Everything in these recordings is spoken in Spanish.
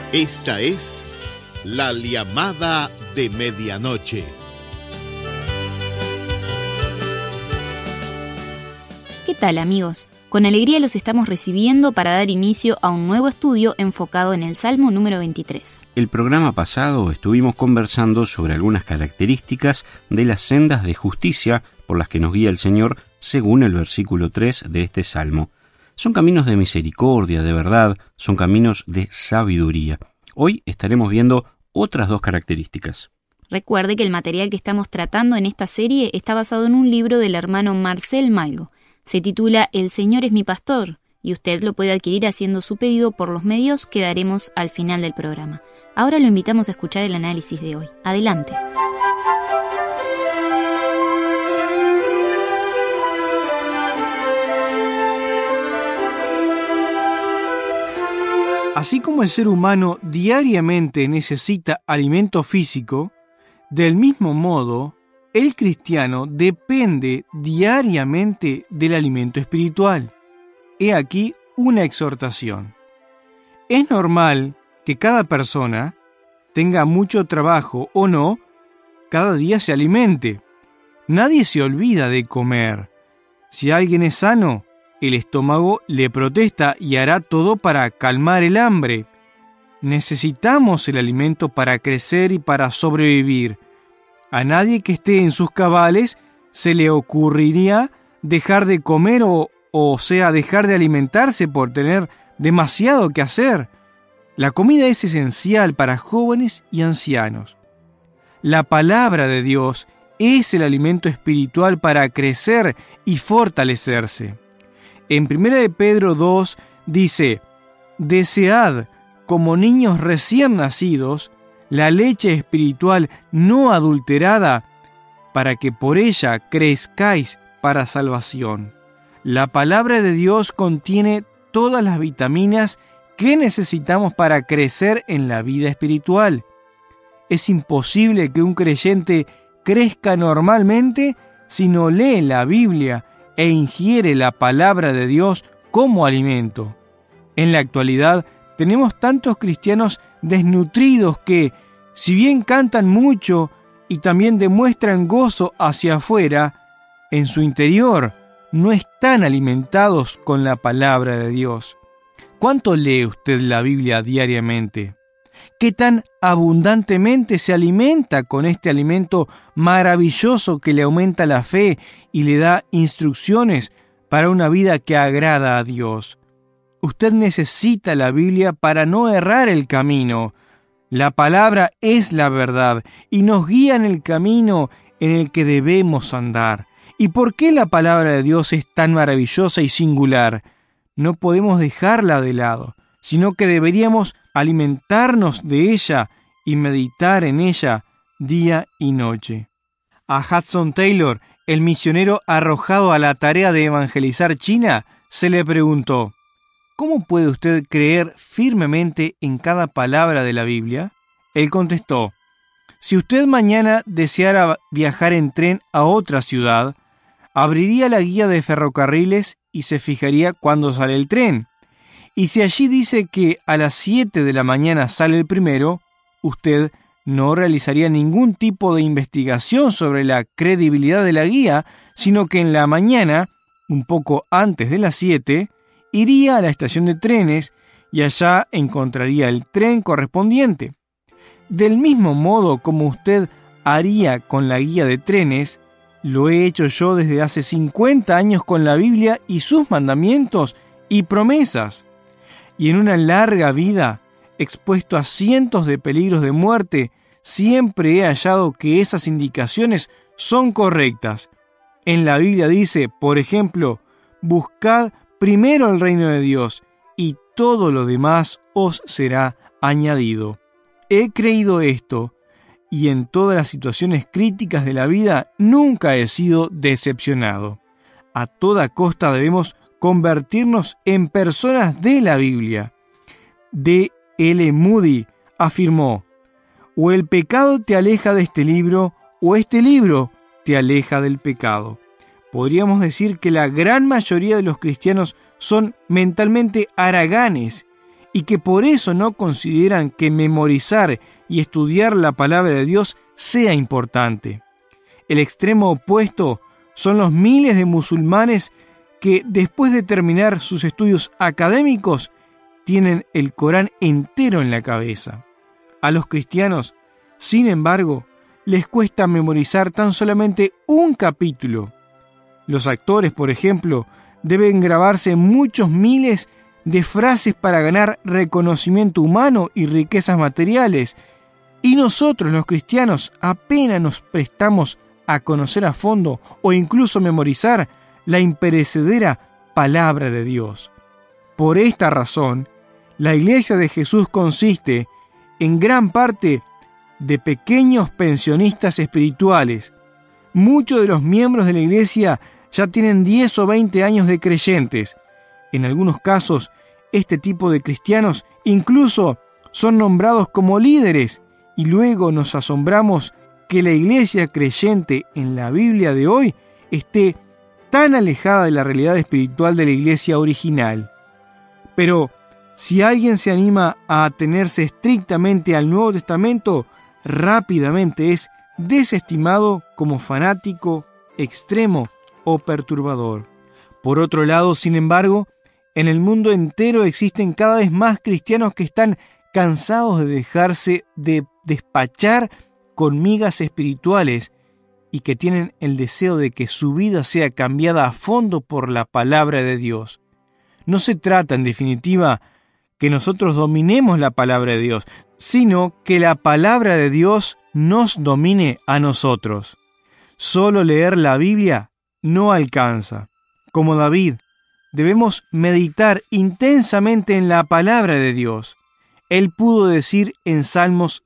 Esta es la llamada de medianoche. ¿Qué tal, amigos? Con alegría los estamos recibiendo para dar inicio a un nuevo estudio enfocado en el Salmo número 23. El programa pasado estuvimos conversando sobre algunas características de las sendas de justicia por las que nos guía el Señor según el versículo 3 de este Salmo. Son caminos de misericordia, de verdad, son caminos de sabiduría. Hoy estaremos viendo otras dos características. Recuerde que el material que estamos tratando en esta serie está basado en un libro del hermano Marcel Malgo. Se titula El Señor es mi pastor, y usted lo puede adquirir haciendo su pedido por los medios que daremos al final del programa. Ahora lo invitamos a escuchar el análisis de hoy. Adelante. Así como el ser humano diariamente necesita alimento físico, del mismo modo, el cristiano depende diariamente del alimento espiritual. He aquí una exhortación. Es normal que cada persona, tenga mucho trabajo o no, cada día se alimente. Nadie se olvida de comer. Si alguien es sano, el estómago le protesta y hará todo para calmar el hambre. Necesitamos el alimento para crecer y para sobrevivir. A nadie que esté en sus cabales se le ocurriría dejar de comer o sea, dejar de alimentarse por tener demasiado que hacer. La comida es esencial para jóvenes y ancianos. La palabra de Dios es el alimento espiritual para crecer y fortalecerse. En 1 Pedro 2 dice: «Desead, como niños recién nacidos, la leche espiritual no adulterada, para que por ella crezcáis para salvación». La palabra de Dios contiene todas las vitaminas que necesitamos para crecer en la vida espiritual. Es imposible que un creyente crezca normalmente si no lee la Biblia e ingiere la palabra de Dios como alimento. En la actualidad tenemos tantos cristianos desnutridos que, si bien cantan mucho y también demuestran gozo hacia afuera, en su interior no están alimentados con la palabra de Dios. ¿Cuánto lee usted la Biblia diariamente? ¿Qué tan abundantemente se alimenta con este alimento maravilloso que le aumenta la fe y le da instrucciones para una vida que agrada a Dios? Usted necesita la Biblia para no errar el camino. La palabra es la verdad y nos guía en el camino en el que debemos andar. ¿Y por qué la palabra de Dios es tan maravillosa y singular? No podemos dejarla de lado, sino que deberíamos alimentarnos de ella y meditar en ella día y noche. A Hudson Taylor, el misionero arrojado a la tarea de evangelizar China, se le preguntó: ¿cómo puede usted creer firmemente en cada palabra de la Biblia? Él contestó: si usted mañana deseara viajar en tren a otra ciudad, abriría la guía de ferrocarriles y se fijaría cuándo sale el tren. Y si allí dice que a las 7 de la mañana sale el primero, usted no realizaría ningún tipo de investigación sobre la credibilidad de la guía, sino que en la mañana, un poco antes de las 7, iría a la estación de trenes y allá encontraría el tren correspondiente. Del mismo modo como usted haría con la guía de trenes, lo he hecho yo desde hace 50 años con la Biblia y sus mandamientos y promesas. Y en una larga vida, expuesto a cientos de peligros de muerte, siempre he hallado que esas indicaciones son correctas. En la Biblia dice, por ejemplo: buscad primero el reino de Dios, y todo lo demás os será añadido. He creído esto, y en todas las situaciones críticas de la vida nunca he sido decepcionado. A toda costa debemos convertirnos en personas de la Biblia. D. L. Moody afirmó: o el pecado te aleja de este libro, o este libro te aleja del pecado. Podríamos decir que la gran mayoría de los cristianos son mentalmente haraganes y que por eso no consideran que memorizar y estudiar la palabra de Dios sea importante. El extremo opuesto son los miles de musulmanes que después de terminar sus estudios académicos tienen el Corán entero en la cabeza. A los cristianos, sin embargo, les cuesta memorizar tan solamente un capítulo. Los actores, por ejemplo, deben grabarse muchos miles de frases para ganar reconocimiento humano y riquezas materiales. Y nosotros, los cristianos, apenas nos prestamos a conocer a fondo o incluso memorizar la imperecedera palabra de Dios. Por esta razón, la Iglesia de Jesús consiste en gran parte de pequeños pensionistas espirituales. Muchos de los miembros de la Iglesia ya tienen 10 o 20 años de creyentes. En algunos casos, este tipo de cristianos incluso son nombrados como líderes, y luego nos asombramos que la iglesia creyente en la Biblia de hoy esté tan alejada de la realidad espiritual de la iglesia original. Pero si alguien se anima a atenerse estrictamente al Nuevo Testamento, rápidamente es desestimado como fanático, extremo o perturbador. Por otro lado, sin embargo, en el mundo entero existen cada vez más cristianos que están cansados de dejarse de despachar con migas espirituales y que tienen el deseo de que su vida sea cambiada a fondo por la palabra de Dios. No se trata, en definitiva, que nosotros dominemos la palabra de Dios, sino que la palabra de Dios nos domine a nosotros. Solo leer la Biblia no alcanza. Como David, debemos meditar intensamente en la palabra de Dios. Él pudo decir en Salmos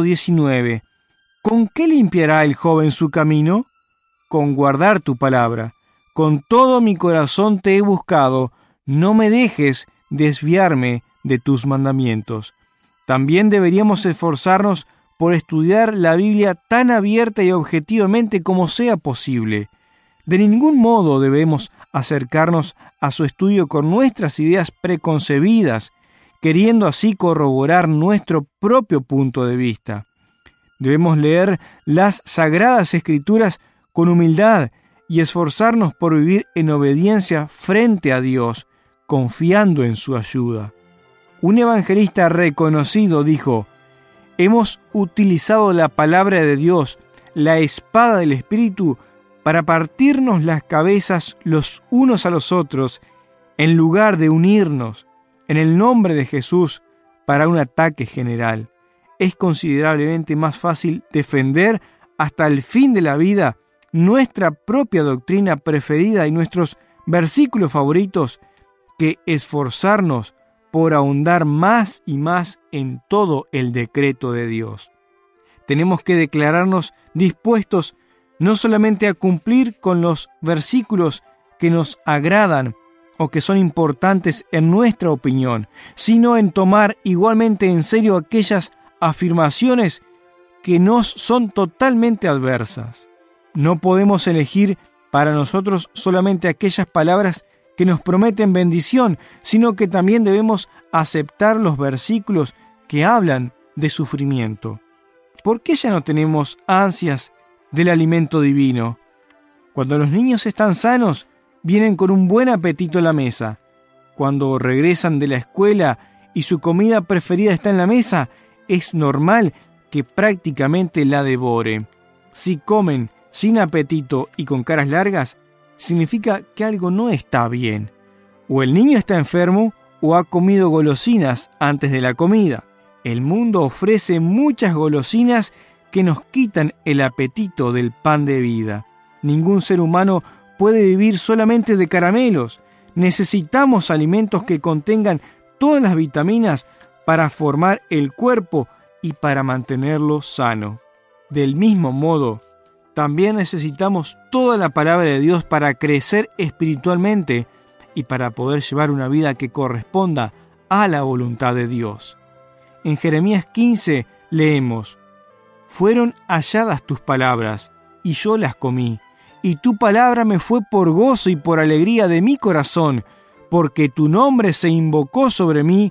119, ¿con qué limpiará el joven su camino? Con guardar tu palabra. Con todo mi corazón te he buscado, no me dejes desviarme de tus mandamientos. También deberíamos esforzarnos por estudiar la Biblia tan abierta y objetivamente como sea posible. De ningún modo debemos acercarnos a su estudio con nuestras ideas preconcebidas, queriendo así corroborar nuestro propio punto de vista. Debemos leer las Sagradas Escrituras con humildad y esforzarnos por vivir en obediencia frente a Dios, confiando en su ayuda. Un evangelista reconocido dijo: hemos utilizado la palabra de Dios, la espada del Espíritu, para partirnos las cabezas los unos a los otros, en lugar de unirnos en el nombre de Jesús para un ataque general. Es considerablemente más fácil defender hasta el fin de la vida nuestra propia doctrina preferida y nuestros versículos favoritos que esforzarnos por ahondar más y más en todo el decreto de Dios. Tenemos que declararnos dispuestos no solamente a cumplir con los versículos que nos agradan o que son importantes en nuestra opinión, sino en tomar igualmente en serio aquellas afirmaciones que nos son totalmente adversas. No podemos elegir para nosotros solamente aquellas palabras que nos prometen bendición, sino que también debemos aceptar los versículos que hablan de sufrimiento. ¿Por qué ya no tenemos ansias del alimento divino? Cuando los niños están sanos, vienen con un buen apetito a la mesa. Cuando regresan de la escuela y su comida preferida está en la mesa, es normal que prácticamente la devore. Si comen sin apetito y con caras largas, significa que algo no está bien. O el niño está enfermo o ha comido golosinas antes de la comida. El mundo ofrece muchas golosinas que nos quitan el apetito del pan de vida. Ningún ser humano puede vivir solamente de caramelos. Necesitamos alimentos que contengan todas las vitaminas para formar el cuerpo y para mantenerlo sano. Del mismo modo, también necesitamos toda la palabra de Dios para crecer espiritualmente y para poder llevar una vida que corresponda a la voluntad de Dios. En Jeremías 15 leemos: fueron halladas tus palabras, y yo las comí, y tu palabra me fue por gozo y por alegría de mi corazón, porque tu nombre se invocó sobre mí,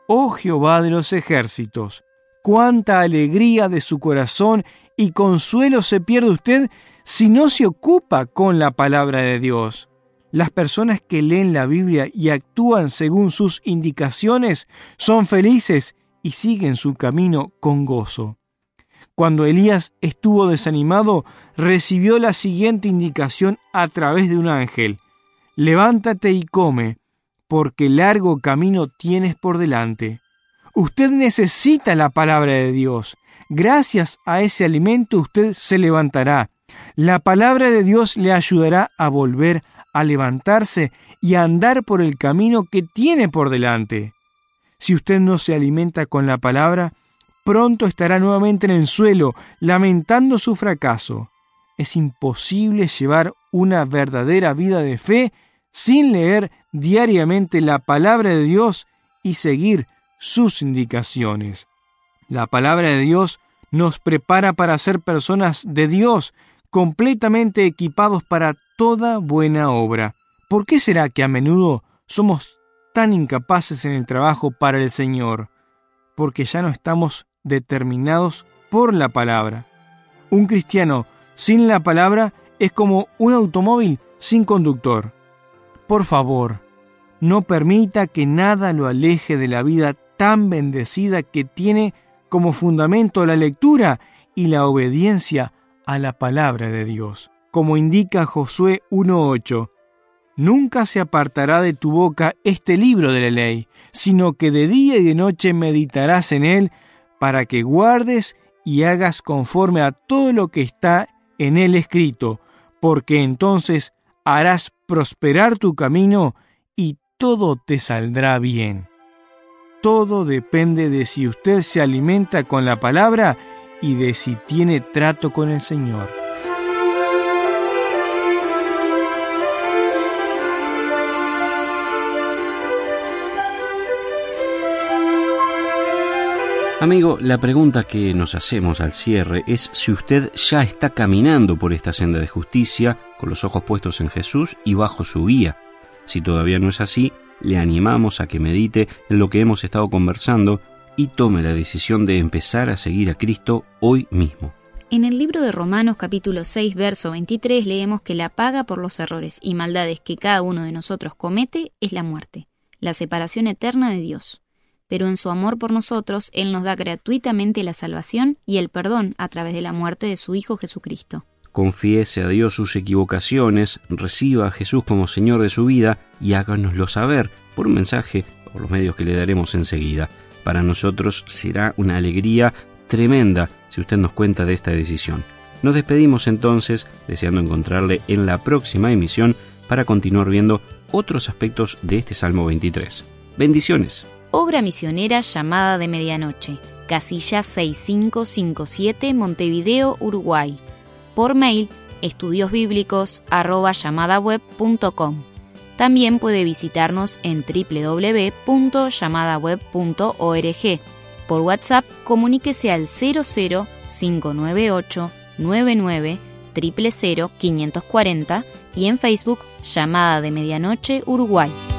oh Jehová de los ejércitos. Cuánta alegría de su corazón y consuelo se pierde usted si no se ocupa con la palabra de Dios. Las personas que leen la Biblia y actúan según sus indicaciones son felices y siguen su camino con gozo. Cuando Elías estuvo desanimado, recibió la siguiente indicación a través de un ángel: levántate y come, porque largo camino tienes por delante. Usted necesita la palabra de Dios. Gracias a ese alimento usted se levantará. La palabra de Dios le ayudará a volver a levantarse y a andar por el camino que tiene por delante. Si usted no se alimenta con la palabra, pronto estará nuevamente en el suelo, lamentando su fracaso. Es imposible llevar una verdadera vida de fe sin leer diariamente la palabra de Dios y seguir sus indicaciones. La palabra de Dios nos prepara para ser personas de Dios, completamente equipados para toda buena obra. ¿Por qué será que a menudo somos tan incapaces en el trabajo para el Señor? Porque ya no estamos determinados por la palabra. Un cristiano sin la palabra es como un automóvil sin conductor. Por favor, no permita que nada lo aleje de la vida tan bendecida que tiene como fundamento la lectura y la obediencia a la palabra de Dios. Como indica Josué 1:8, nunca se apartará de tu boca este libro de la ley, sino que de día y de noche meditarás en él, para que guardes y hagas conforme a todo lo que está en él escrito, porque entonces harás prosperar tu camino y todo te saldrá bien. Todo depende de si usted se alimenta con la palabra y de si tiene trato con el Señor. Amigo, la pregunta que nos hacemos al cierre es si usted ya está caminando por esta senda de justicia, con los ojos puestos en Jesús y bajo su guía. Si todavía no es así, le animamos a que medite en lo que hemos estado conversando y tome la decisión de empezar a seguir a Cristo hoy mismo. En el libro de Romanos capítulo 6, verso 23, leemos que la paga por los errores y maldades que cada uno de nosotros comete es la muerte, la separación eterna de Dios. Pero en su amor por nosotros, Él nos da gratuitamente la salvación y el perdón a través de la muerte de su Hijo Jesucristo. Confiese a Dios sus equivocaciones, reciba a Jesús como Señor de su vida y háganoslo saber por un mensaje o por los medios que le daremos enseguida. Para nosotros será una alegría tremenda si usted nos cuenta de esta decisión. Nos despedimos entonces, deseando encontrarle en la próxima emisión para continuar viendo otros aspectos de este Salmo 23. Bendiciones. Obra misionera Llamada de Medianoche, casilla 6557, Montevideo, Uruguay. Por mail, estudiosbiblicos@llamadaweb.com. También puede visitarnos en www.llamadaweb.org. Por WhatsApp, comuníquese al 00-598 99 000 540 y en Facebook, Llamada de Medianoche, Uruguay.